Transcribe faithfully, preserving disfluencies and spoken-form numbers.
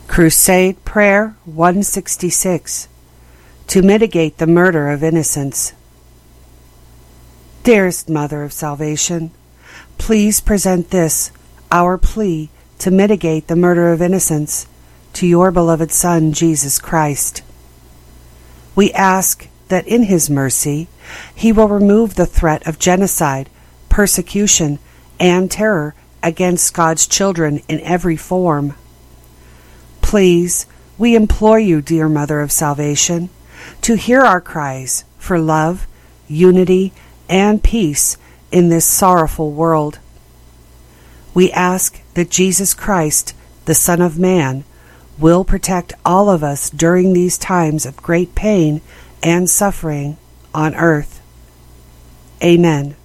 Crusade Prayer one sixty-six. To mitigate the murder of innocents. Dearest Mother of Salvation, please present this, our plea to mitigate the murder of innocents, to your beloved Son, Jesus Christ. We ask that in His mercy, He will remove the threat of genocide, persecution, and terror against God's children in every form. Please, we implore you, dear Mother of Salvation, to hear our cries for love, unity, and peace in this sorrowful world. We ask that Jesus Christ, the Son of Man, will protect all of us during these times of great pain and suffering on earth. Amen.